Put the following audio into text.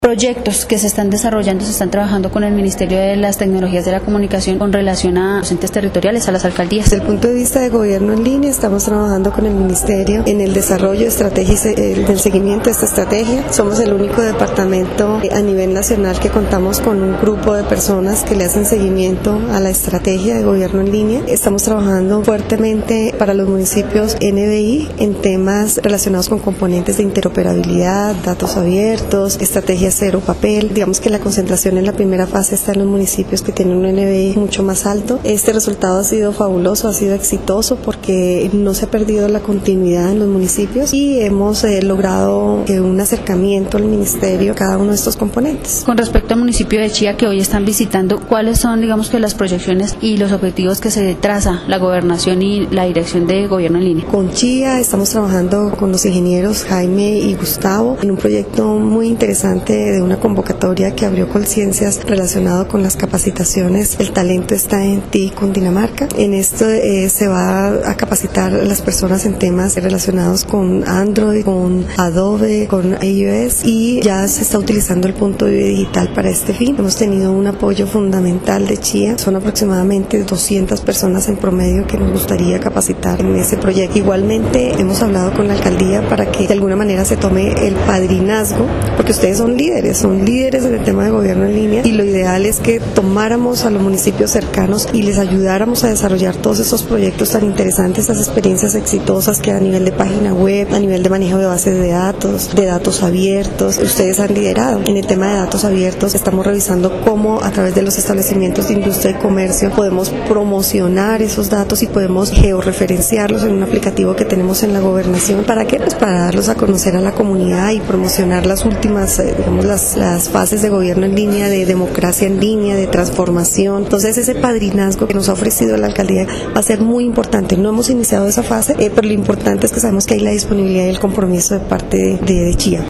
Proyectos que se están desarrollando, se están trabajando con el Ministerio de las Tecnologías de la Comunicación con relación a los entes territoriales, a las alcaldías. Desde el punto de vista de gobierno en línea, estamos trabajando con el Ministerio en el desarrollo de estrategias, del seguimiento de esta estrategia. Somos el único departamento a nivel nacional que contamos con un grupo de personas que le hacen seguimiento a la estrategia de gobierno en línea. Estamos trabajando fuertemente para los municipios NBI en temas relacionados con componentes de interoperabilidad, datos abiertos, estrategias cero papel. Digamos que la concentración en la primera fase está en los municipios que tienen un NBI mucho más alto. Este resultado ha sido fabuloso, ha sido exitoso porque no se ha perdido la continuidad en los municipios y hemos logrado un acercamiento al ministerio a cada uno de estos componentes. Con respecto al municipio de Chía que hoy están visitando, ¿cuáles son, digamos, que las proyecciones y los objetivos que se traza la gobernación y la dirección de gobierno en línea? Con Chía estamos trabajando con los ingenieros Jaime y Gustavo en un proyecto muy interesante de una convocatoria que abrió Colciencias relacionado con las capacitaciones. El talento está en ti, Cundinamarca. En esto se va a capacitar a las personas en temas relacionados con Android, con Adobe, con iOS, y ya se está utilizando el punto de vista digital para este fin. Hemos tenido un apoyo fundamental de Chía. Son aproximadamente 200 personas en promedio que nos gustaría capacitar en ese proyecto. Igualmente hemos hablado con la alcaldía para que de alguna manera se tome el padrinazgo, porque ustedes son líderes en el tema de gobierno en línea, y lo ideal es que tomáramos a los municipios cercanos y les ayudáramos a desarrollar todos esos proyectos tan interesantes, esas experiencias exitosas que a nivel de página web, a nivel de manejo de bases de datos abiertos, ustedes han liderado. En el tema de datos abiertos estamos revisando cómo a través de los establecimientos de industria y comercio podemos promocionar esos datos y podemos georreferenciarlos en un aplicativo que tenemos en la gobernación. ¿Para qué? Pues para darlos a conocer a la comunidad y promocionar las últimas, digamos, las fases de gobierno en línea, de democracia en línea, de transformación. Entonces ese padrinazgo que nos ha ofrecido la alcaldía va a ser muy importante. No hemos iniciado esa fase, pero lo importante es que sabemos que hay la disponibilidad y el compromiso de parte de Chía.